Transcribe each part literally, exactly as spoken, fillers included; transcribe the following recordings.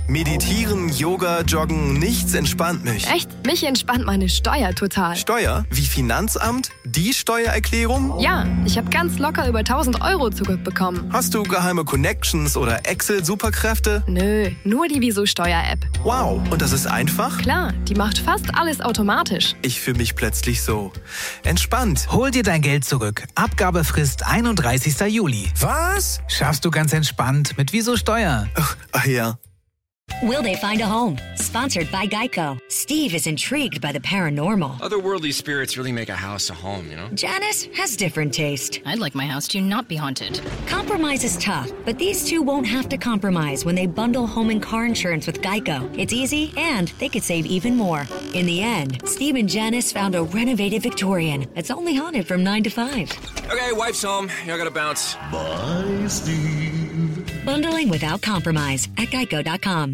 Meditieren, Yoga, Joggen, nichts entspannt mich. Echt? Mich entspannt meine Steuer total. Steuer? Wie Finanzamt? Die Steuererklärung? Ja, ich habe ganz locker über tausend Euro zurückbekommen. Hast du geheime Connections oder Excel-Superkräfte? Nö, nur die Wieso-Steuer-App. Wow, und das ist einfach? Klar, die macht fast alles automatisch. Ich fühle mich plötzlich so entspannt. Hol dir dein Geld zurück. Abgabefrist einunddreißigster Juli. Was? Schaffst du ganz entspannt mit Wieso Steuer. Ach, ach ja. Will they find a home? Sponsored by Geico. Steve is intrigued by the paranormal. Otherworldly spirits really make a house a home, you know? Janice has different taste. I'd like my house to not be haunted. Compromise is tough, but these two won't have to compromise when they bundle home and car insurance with Geico. It's easy, and they could save even more. In the end, Steve and Janice found a renovated Victorian that's only haunted from nine to five. Okay, wife's home. I gotta bounce. Bye, Steve. Bundling without compromise at geico dot com.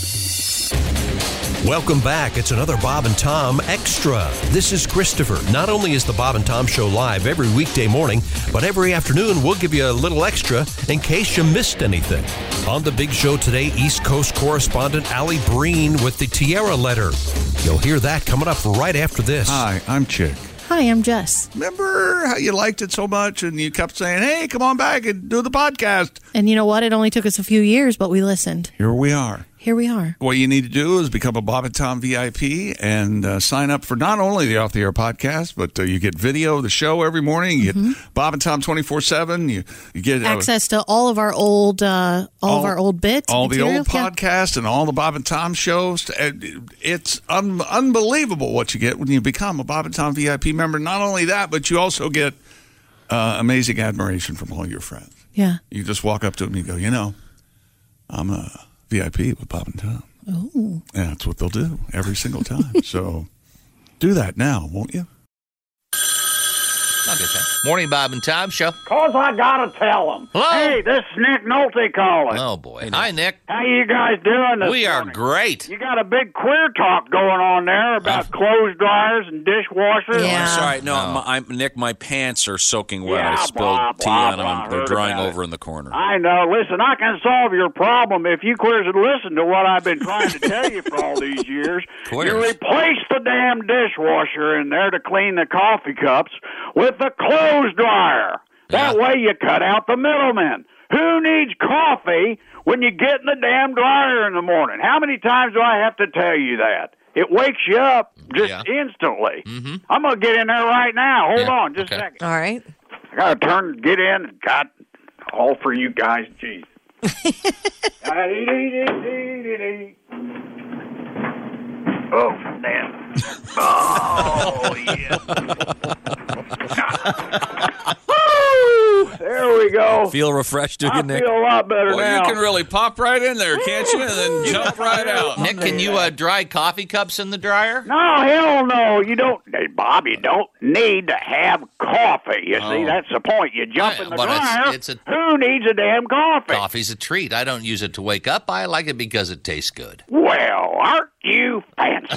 Welcome back. It's another Bob and Tom Extra. This is Christopher. Not only is the Bob and Tom Show live every weekday morning, but every afternoon we'll give you a little extra in case you missed anything. On the big show today, East Coast correspondent Allie Breen with the Tierra Letter. You'll hear that coming up right after this. Hi, I'm Chick. Hi, I'm Jess. Remember how you liked it so much and you kept saying, hey, come on back and do the podcast? And you know what? It only took us a few years, but we listened. Here we are. Here we are. What you need to do is become a Bob and Tom V I P and uh, sign up for not only the Off the Air podcast, but uh, you get video of the show every morning. You Mm-hmm. get Bob and Tom twenty-four seven. You, you get uh, access to all of our old, uh, all, all of our old bits, all material. the old podcasts, yeah. And all the Bob and Tom shows. It's un- unbelievable what you get when you become a Bob and Tom V I P member. Not only that, but you also get uh, amazing admiration from all your friends. Yeah. You just walk up to them and you go, you know, I'm a V I P with Bob and Tom. Oh. And that's what they'll do every single time. So do that now, won't you? I'll get that. Morning, Bob and Tom Show. Cause I gotta tell them. Hello? Hey, this is Nick Nolte calling. Oh, boy. Hi, Nick. How you guys doing this We are morning? great. You got a big queer talk going on there about uh, clothes dryers and dishwashers. Yeah. I'm sorry. No, no. My, I'm, Nick, my pants are soaking wet. Yeah, I spilled blah, tea blah, on them. blah, They're drying over it. in the corner. I know. Listen, I can solve your problem if you queers would listen to what I've been trying to tell you for all these years. Queers. You replace the damn dishwasher in there to clean the coffee cups with the clothes dryer. That yeah. way you cut out the middlemen. Who needs coffee when you get in the damn dryer in the morning? How many times do I have to tell you that? It wakes you up just yeah. instantly. Mm-hmm. I'm going to get in there right now. Hold yeah. on just okay. a second. All right. I got to turn, get in. God, all for you guys. Jeez. Oh, damn. Oh, yeah. Woo! There we go. Feel refreshed, do you, I Nick? feel a lot better well, now. You can really pop right in there, can't you? And then jump right out. Nick, can you uh, dry coffee cups in the dryer? No, hell no. You don't, hey, Bob, you don't need to have coffee. You Oh. see, that's the point. You jump I- in the but it's- dryer. it's a- Who needs a damn coffee? Coffee's a treat. I don't use it to wake up. I like it because it tastes good. Well, aren't you fancy?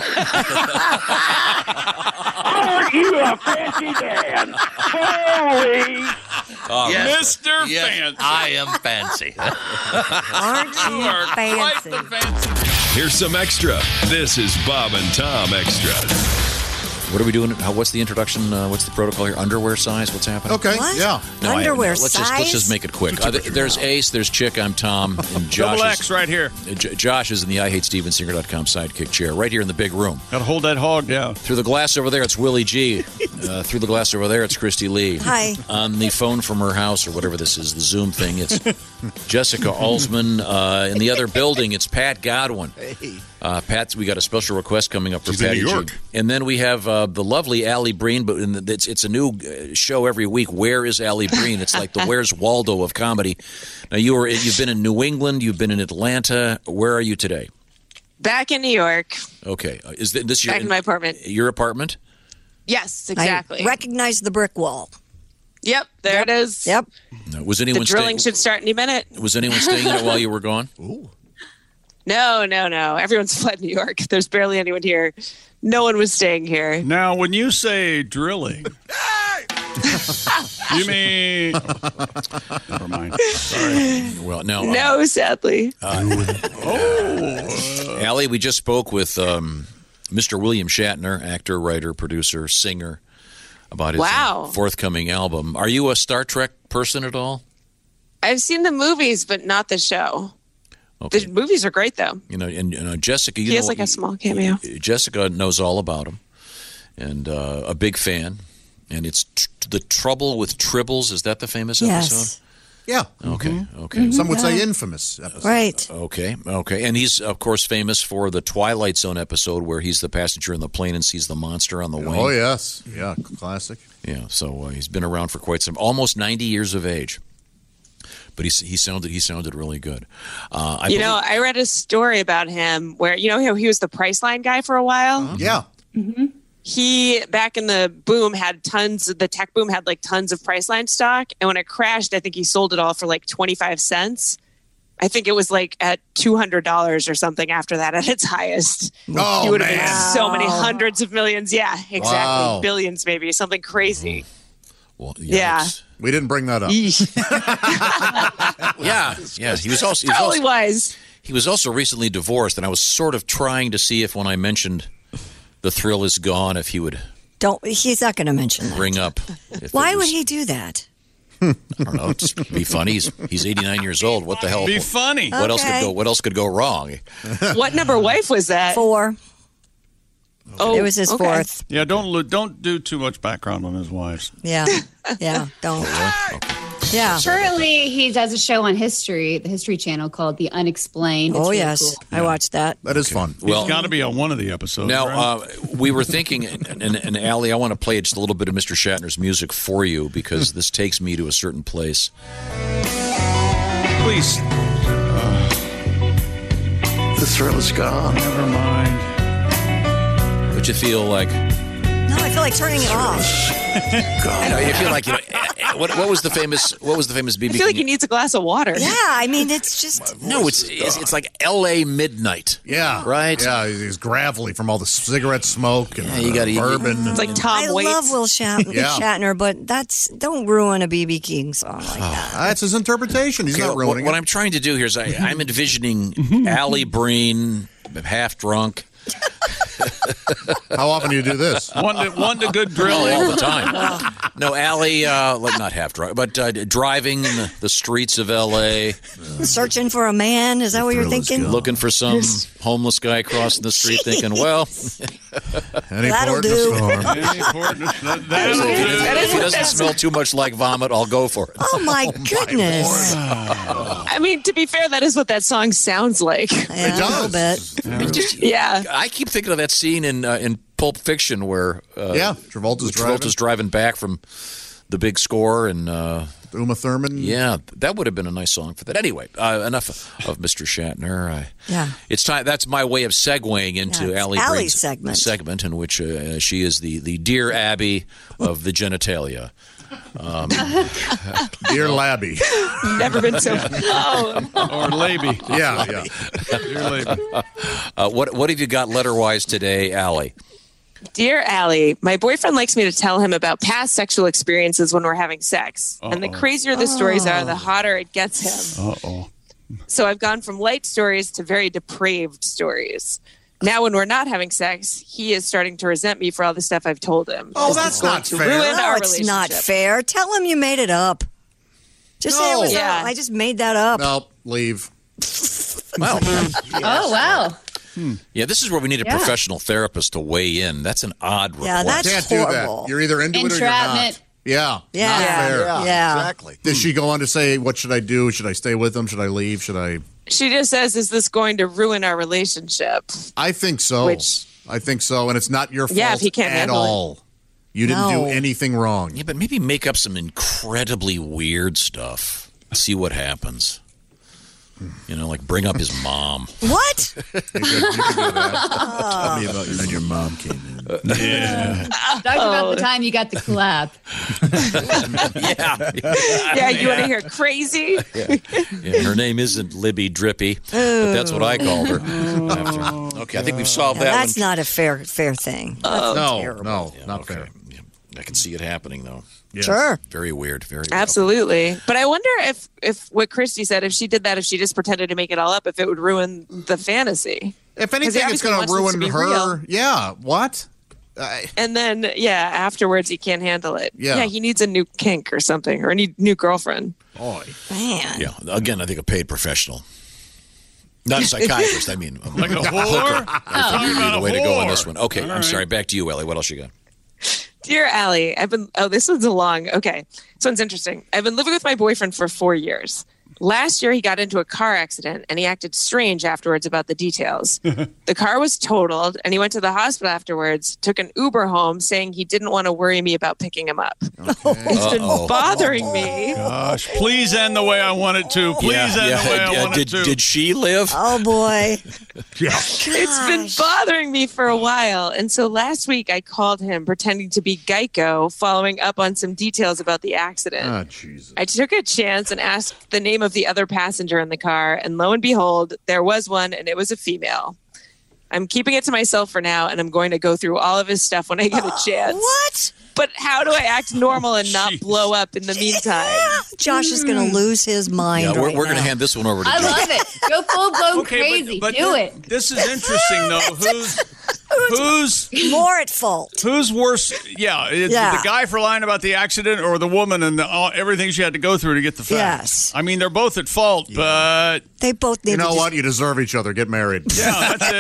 Aren't you a fancy Dan? Holy. Uh, Yes, Mister yes, Fancy. I am fancy. Aren't You are quite the fancy. Here's some extra. This is Bob and Tom Extra. What are we doing? How, what's the introduction? Uh, what's the protocol here? Underwear size? What's happening? Okay, What? yeah. No, I- Underwear let's just let's just size? make it quick. Uh, th- there's Ace, there's Chick, I'm Tom, and Josh. Double is- X right here. uh, J- Josh is in the I Hate Steven Singer dot com sidekick chair, right here in the big room. Got to hold that hog down. Through the glass over there, it's Willie G. Uh, through the glass over there, it's Christy Lee. Hi. On the phone from her house, or whatever this is, the Zoom thing, it's Jessica Alsman. Uh, in the other building, it's Pat Godwin. Uh, Pat, we got a special request coming up for She's in Patty New G. York. And then we have uh, the lovely Allie Breen, but in the, it's, it's a new uh, show every week. Where is Allie Breen? It's like the Where's Waldo of comedy. Now, you were, you've been in New England, you've been in Atlanta. Where are you today? Back in New York. Okay. Uh, is th- this your Back in my apartment. Your apartment? Yes, exactly. I recognize the brick wall. Yep, there Yep. it is. Yep. No, was The anyone drilling staying? should start any minute. Was anyone staying in it while you were gone? Ooh. No, no, no. Everyone's fled New York. There's barely anyone here. No one was staying here. Now, when you say drilling, you mean... Never mind. Sorry. Well, no. uh, No, sadly. Uh, Oh, Allie, we just spoke with um, Mister William Shatner, actor, writer, producer, singer, about his Wow. uh, forthcoming album. Are you a Star Trek person at all? I've seen the movies, but not the show. Okay. The movies are great, though. You know, and you know, Jessica. You He know, has like a small cameo. Jessica knows all about him, and uh, a big fan. And it's tr- the Trouble with Tribbles. Is that the famous Yes. episode? Yeah. Okay. Mhm. Okay. Some would say Yeah. infamous episode. Right. Okay. Okay. And he's of course famous for the Twilight Zone episode where he's the passenger in the plane and sees the monster on the wing. Oh, yes. Yeah, classic. Yeah. So uh, he's been around for quite some, almost ninety years of age. But he he sounded he sounded really good. Uh, I you believe- know, I read a story about him where, you know, he, he was the Priceline guy for a while. Yeah. Mm-hmm. He, back in the boom, had tons, the tech boom had like tons of Priceline stock. And when it crashed, I think he sold it all for like twenty-five cents. I think it was like at two hundred dollars or something after that at its highest. Oh, he would have man. made so many hundreds of millions. Yeah, exactly. Wow. Billions, maybe. Something crazy. Well, Yeah. We didn't bring that up. Yeah, yeah. He was also he was Probably also, was. he was also recently divorced, and I was sort of trying to see if when I mentioned The Thrill Is Gone, if he would Don't. He's not going to mention that. bring up. If Why it would was- he do that? I don't know. Just be funny. He's he's eighty-nine years old. What the hell? Be funny. What else could Okay. go? What else could go wrong? What number wife was that? Four. Oh, It was his okay. fourth. Yeah, don't lo- don't do too much background on his wives. Yeah. Yeah. Don't. Yeah. Currently, he does a show on history, the History Channel called The Unexplained. It's Oh really yes, cool. I watched that. That is fun. Well- He's got to be on one of the episodes. Now, right? uh, we were thinking, and, and, and Allie, I want to play just a little bit of Mister Shatner's music for you because this takes me to a certain place. Please. The thrill is gone. Never mind. But you feel like, No, I feel like turning it off. I know, you feel like, you know, eh, eh, what, what was the famous, what was the famous B B I feel like King? he needs a glass of water. Yeah, I mean it's just. No, it's, it's it's like L A midnight. Yeah. Right? Yeah, he's gravelly from all the cigarette smoke and Yeah, you gotta- uh, bourbon. It's like Tom I Waits. love Will Shat- Yeah. Shatner, but that's don't ruin a B B King song like that. That's his interpretation. He's Okay, not what, ruining what it. I'm trying to do here is I, I'm envisioning Allie Breen, half drunk. How often do you do this? One to, one to good Oh, drilling. all the time. No, Allie, uh, like not half drunk, but uh, driving in the, the streets of L A, Searching for a man? Is that what you're thinking? looking for some homeless guy crossing the street, thinking, well, Any That'll port in a do. storm. Any important- that- that'll do. if he doesn't smell too much like vomit, I'll go for it. Oh my goodness! I mean, to be fair, that is what that song sounds like. Yeah, a little bit. Yeah. I keep thinking of that scene in uh, in Pulp Fiction where uh, Yeah, Travolta's Travolta's driving back from the big score, and uh, Uma Thurman. yeah, that would have been a nice song for that. Anyway, uh, enough of Mister Shatner. I, Yeah. It's time. That's my way of segueing into Yeah, it's Allie Allie's Breen's segment. segment in which uh, she is the, the Dear Abby of the genitalia. Um, Dear Labby. Never been so. Oh. Or Labby. Yeah, yeah. Dear Labby. uh, what what have you got letter-wise today, Allie? Dear Allie, my boyfriend likes me to tell him about past sexual experiences when we're having sex. And the Uh-oh. crazier the stories are, the hotter it gets him. Uh-oh. So I've gone from light stories to very depraved stories. Now, when we're not having sex, he is starting to resent me for all the stuff I've told him. Oh, This that's is going not to fair. ruin No, our it's not relationship. fair. Tell him you made it up. Just say it No. was. Yeah. uh, I just made that up. Nope, leave. Wow. Oh, wow. Yeah, this is where we need a Yeah. professional therapist to weigh in. That's an odd request. Yeah, that's Can't do horrible. that. You're either into it or you're Entrapment. not. Yeah. Yeah. Not Yeah. fair. Yeah. Yeah. Exactly. Does she go on to say, what should I do? Should I stay with him? Should I leave? Should I? She just says, is this going to ruin our relationship? I think so. Which- I think so. And it's not your fault Yeah, if he can't at handle it. all. You didn't No. do anything wrong. Yeah, but maybe make up some incredibly weird stuff. See what happens. You know, like bring up his mom. What? You could, you could do that. Tell me about your, your mom came in. Yeah. Talk about the time you got the clap. yeah. Yeah, you want to hear crazy? Yeah. Yeah, her name isn't Libby Drippy, but that's what I called her. After. Okay, I think we've solved Yeah, that that's one. not a fair fair thing. That's no, terrible. no, Yeah, not okay. fair. Yeah. I can see it happening, though. Yes. Sure. Very weird. Very Absolutely. But I wonder if, if what Christy said, if she did that, if she just pretended to make it all up, if it would ruin the fantasy. If anything, it's going to ruin her. Real. Yeah. What? I... And then, yeah, afterwards he can't handle it. Yeah. yeah, he needs a new kink or something, or a new, new girlfriend. Boy. Man. Yeah. Again, I think a paid professional. Not a psychiatrist. I mean, like a whore? I think would be the way to go on this one. Okay, All I'm right. sorry. Back to you, Ellie. What else you got? Dear Allie, I've been, oh, this one's a long, okay. This one's interesting. I've been living with my boyfriend for four years. Last year, he got into a car accident, and he acted strange afterwards about the details. The car was totaled, and he went to the hospital afterwards, took an Uber home, saying he didn't want to worry me about picking him up. Okay. It's been Uh-oh. bothering me. Gosh, please end the way I want it to. Please Yeah, end yeah, the way I yeah. want Did, it to. did she live? Oh, boy. Yeah. It's been bothering me for a while. And so last week I called him pretending to be Geico, following up on some details about the accident. Oh, Jesus. I took a chance and asked the name of the other passenger in the car. And lo and behold, there was one, and it was a female. I'm keeping it to myself for now, and I'm going to go through all of his stuff when I get a chance. What? But how do I act normal and not blow up in the meantime? Josh is going to lose his mind Yeah, we're, right we're going to now. hand this one over to I Joe. love it. Go full blown Okay, crazy. but, but Do thi- it. This is interesting, though. Who's who's More at fault. who's worse? Yeah, it's Yeah. the guy for lying about the accident, or the woman and the, all, everything she had to go through to get the facts. Yes. I mean, they're both at fault, but They both need You to know just- what? You deserve each other. Get married. yeah, that's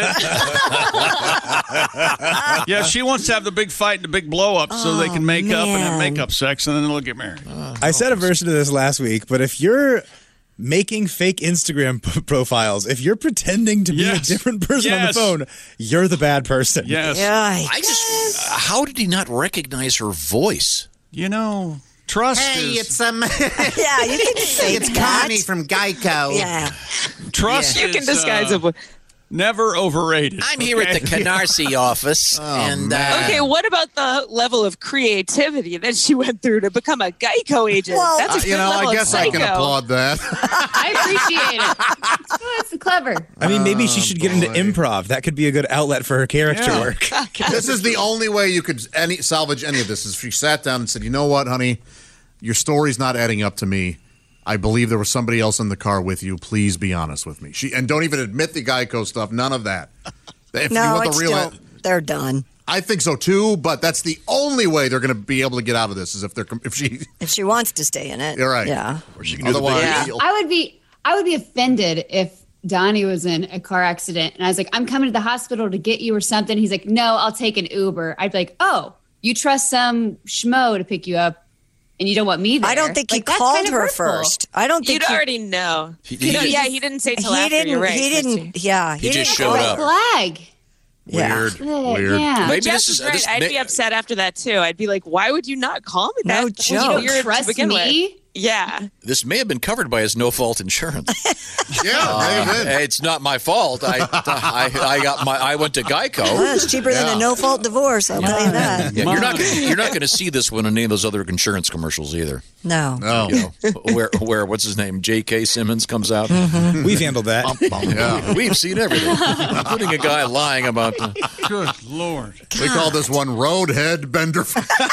it. Yeah, she wants to have the big fight and the big blow up so they can make up and have man. makeup sex, and then they'll get married. I said a version of this last week, but if you're making fake Instagram p- profiles, if you're pretending to be Yes. a different person Yes. on the phone, you're the bad person. Yes. Yikes. I just, how did he not recognize her voice? You know, trust Hey, is it's um, Yeah, you can say it's that. Connie from Geico. Yeah. trust You is can disguise uh, it. with- never overrated. I'm here at the Canarsie office, and uh, Okay, what about the level of creativity that she went through to become a Geico agent? Well, That's a Uh, good you know, level I of guess I can psycho. applaud that. I appreciate it. Oh, that's clever. I mean, maybe she should get into boy. improv. That could be a good outlet for her character Yeah. work. This is the only way you could any salvage any of this. Is if she sat down and said, "You know what, honey, your story's not adding up to me. I believe there was somebody else in the car with you. Please be honest with me." She and don't even admit the Geico stuff. None of that. If you No, want it's the real, still, they're done. I think so too. But that's the only way they're going to be able to get out of this is if they're if she. If she wants to stay in it. You're right. Yeah. Or she can do the big Yeah. deal. I would be I would be offended if Donnie was in a car accident and I was like, I'm coming to the hospital to get you or something. He's like, no, I'll take an Uber. I'd be like, oh, you trust some schmo to pick you up and you don't want me there. I don't think Like, he that's called kind of her hurtful. first. I don't think You'd he, already know. He- You know, he- yeah, he didn't say till he after. didn't. You're right, he didn't. Christy. Yeah. He just didn't showed call up. Flag. Yeah. Weird. Uh, Weird. yeah. Maybe Jess this is is right. this I'd may- be upset after that too. I'd be like, "Why would you not call me?" No That joke. you You don't weird to trust begin me? with. Yeah. This may have been covered by his no-fault insurance. Yeah, Uh, maybe. it's not my fault. I, I, I got my. I went to Geico. Well, it's cheaper than Yeah. a no-fault divorce. I'll tell you that. Yeah, you're not. Gonna, you're not going to see this one in any of those other insurance commercials either. No. No. You know, where where what's his name? J K. Simmons comes out. We've handled that. Yeah. We've seen everything, including a guy lying about. The, Good Lord. We call this one Roadhead Bender.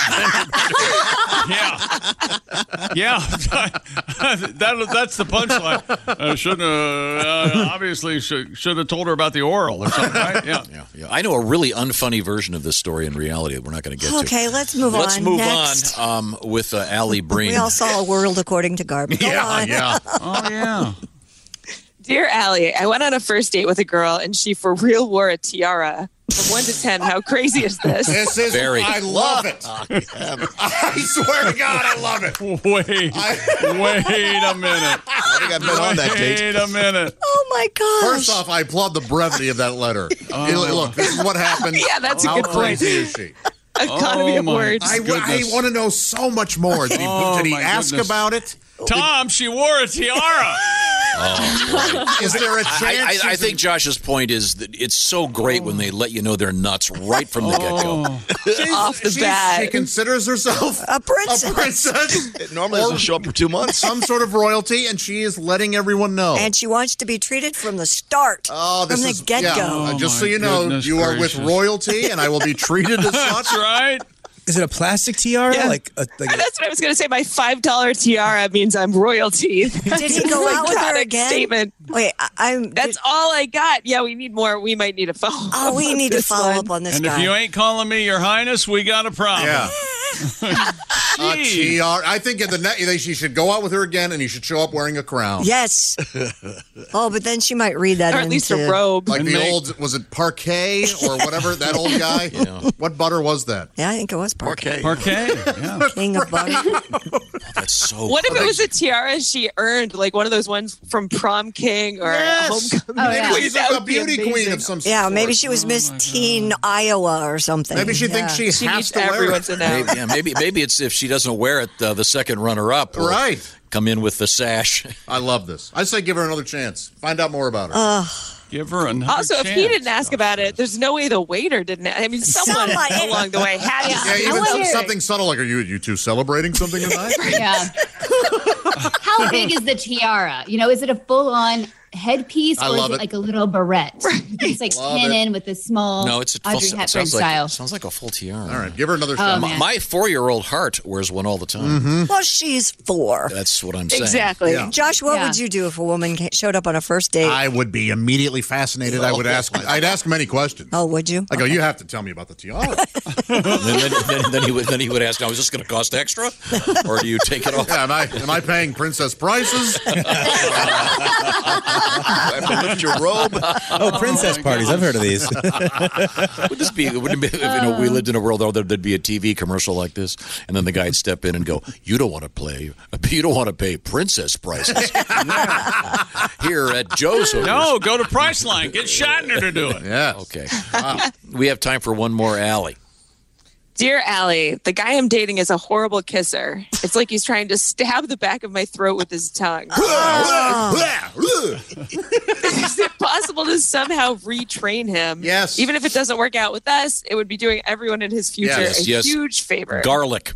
Yeah. Yeah. that, that's the punchline. Uh, shouldn't have, uh, obviously, should, should have told her about the oral or something, right? Yeah. yeah, yeah. I know a really unfunny version of this story in reality that we're not going to get to. Okay, let's move on. Let's move Next. on um, with uh, Allie Breen. We all saw a world according to Garby. Go on. Oh, yeah. Dear Allie, I went on a first date with a girl and she for real wore a tiara. From one to ten, how crazy is this? This is. Very. I love it. I swear to God, I love it. Wait. Wait a minute. I think I've been on that date. Wait a minute. Oh my gosh. First off, I applaud the brevity of that letter. Oh. Look, this is what happened. Yeah, that's a How good point. crazy is she? Economy Oh, of my words. I, I Goodness. want to know so much more. Did he, Oh, did he my ask goodness. about it? Tom, she wore a tiara. Is there a chance? I, I, I she's think Josh's point is that it's so great when they let you know they're nuts right from the Oh. get-go. Off the she's- bat. She considers herself A princess. a princess. It normally doesn't show up for two months. Some sort of royalty, and she is letting everyone know. And she wants to be treated from the start. Oh, this from the is get-go. yeah, uh, just Oh, so my you know, goodness you are gracious. with royalty, and I will be treated as such. That's right. Is it a plastic tiara? Yeah. Like, a, like That's what I was going to say. My five dollar tiara means I'm royalty. Did he go out with her again? Statement. Wait, I, I'm. That's did, all I got. Yeah, we need more. We might need a follow. Oh, we need to follow one. up on this and guy. if you ain't calling me Your Highness, we got a problem. Yeah. uh, tiara. I think in the net, she should go out with her again, and you should show up wearing a crown. Yes. Oh, but then she might read that or at into, least a robe. Like and the make, old, was it Parquet or whatever? That old guy. Yeah. What butter was that? Yeah, I think it was Parquet. Parquet. Yeah. King of butter. Oh, that's so. What if it was a tiara she earned, like one of those ones from Prom King or yes. Homecoming? Oh, yeah. Maybe she's like a beauty queen of some sort. Yeah, maybe she was Miss oh Teen Iowa or something. Maybe she yeah. thinks she, she has needs to wear everyone it. to know. Maybe, yeah, maybe maybe it's if she doesn't wear it, uh, the second runner-up will right. come in with the sash. I love this. I say give her another chance. Find out more about her. Uh, Give her another Also, chance. if he didn't ask about it, there's no way the waiter didn't. I mean, someone Somebody. along the way had to. Yeah, even some, something subtle like, are you you two celebrating something tonight? Yeah. How big is the tiara? You know, is it a full-on headpiece I or is love it, it. like a little barrette? It's like Love pin it. in with a small No, it's a full. Audrey It Hepburn sounds style. like sounds like a full tiara. All right, give her another Oh, shot. My, man. my four-year-old heart wears one all the time. Mm-hmm. well, she's four. That's what I'm saying. Exactly. Yeah. Josh, what Yeah. would you do if a woman ca- showed up on a first date? I would be immediately fascinated. I would ask. I'd ask many questions. oh, would you? I go, you have to tell me about the tiara. And then, then, then he would then he would ask, "Now, is this going to cost extra, or do you take it off?" Yeah, am I am I paying princess prices? I have to lift your robe. oh, princess parties. I've heard of these. Would this be? Wouldn't it be if, you know, we lived in a world where there'd be a T V commercial like this, and then the guy'd step in and go, "You don't want to play. You don't want to pay princess prices here at Joe's." No, go to Priceline. Get Shatner to do it. Yeah. Okay. Wow. We have time for one more, Allie. Dear Allie, the guy I'm dating is a horrible kisser. It's like he's trying to stab the back of my throat with his tongue. Is it possible to somehow retrain him? Yes. Even if it doesn't work out with us, it would be doing everyone in his future Yes, a yes. huge favor. Garlic.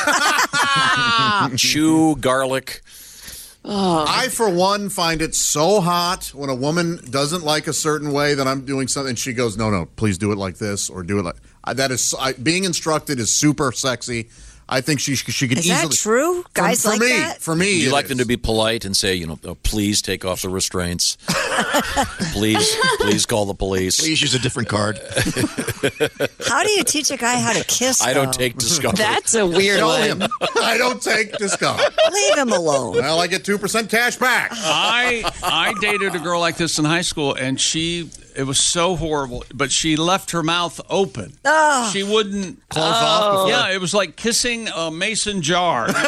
Chew garlic. Oh. I, for one, find it so hot when a woman doesn't like a certain way that I'm doing something, and she goes, "No, no, please do it like this," or do it like uh, that. Is I, being instructed is super sexy. I think she she could Is easily. that true? For, Guys for like me, that? For me, Do you it like is. them to be polite and say, you know, oh, please take off the restraints? please, please call the police. Please use a different card. How do you teach a guy how to kiss? I don't though? take Discovery. That's a weird Show one. him. I don't take Discovery. Leave him alone. Well, I get two percent cash back. I I dated a girl like this in high school, and she it was so horrible. But she left her mouth open. Oh. She wouldn't Close off before. Yeah, it was like kissing a mason jar. uh,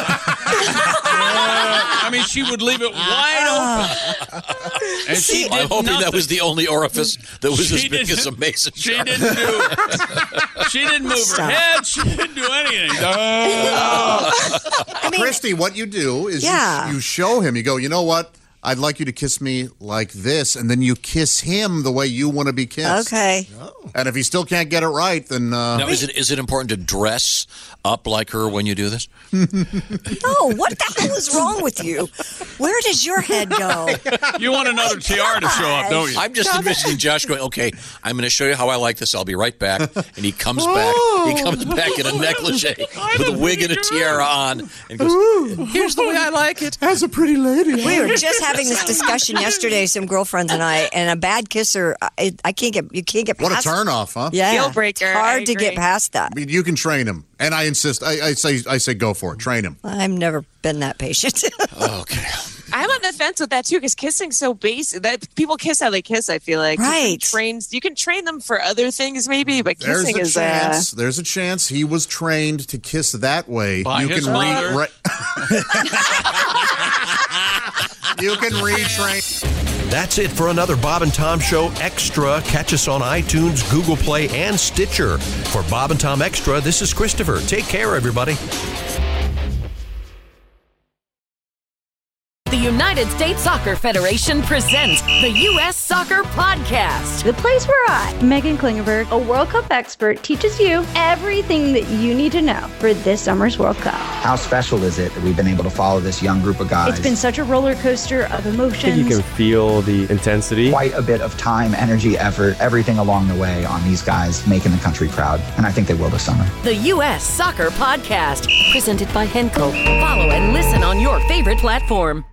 I mean, she would leave it wide open. And she did I'm hoping nothing. that was the only orifice that was She as big didn't- as a mason She jar. didn't do. She didn't move Stop. her head. She didn't do anything. I mean, Christy, what you do is Yeah. you, you show him. You go, you know what? I'd like you to kiss me like this, and then you kiss him the way you want to be kissed. okay. And if he still can't get it right, then uh, Now, is it is it important to dress up like her when you do this? No, what the hell is wrong with you? Where does your head go? You want another tiara to show up, don't you? I'm just envisioning Josh going, okay, I'm going to show you how I like this. I'll be right back. And he comes back. He comes back in a negligee with a wig and a tiara on and goes, here's the way I like it. as a pretty lady. We were just having this discussion yesterday, some girlfriends and I, and a bad kisser, I, I can't get, you can't get past. What a turnoff, huh? Yeah. Deal breaker, It's hard I to get agree. past that. I mean, you can train him, and I insist. I, I say, I say, go for it. Train him. I've never been that patient. Okay. I'm on the fence with that too, because kissing's so basic. That people kiss how they kiss. I feel like You Right. can train, you can train them for other things, maybe, but There's kissing a is uh, chance. There's a chance he was trained to kiss that way. By you his can father. re- You can retrain. That's it for another Bob and Tom Show Extra. Catch us on iTunes, Google Play, and Stitcher. For Bob and Tom Extra, this is Christopher. Take care, everybody. The United United States Soccer Federation presents the U S Soccer Podcast. The place where I, Megan Klingenberg, a World Cup expert, teaches you everything that you need to know for this summer's World Cup. How special is it that we've been able to follow this young group of guys? It's been such a roller coaster of emotions. I think you can feel the intensity. Quite a bit of time, energy, effort, everything along the way on these guys making the country proud. And I think they will this summer. The U S Soccer Podcast, presented by Henkel. Follow and listen on your favorite platform.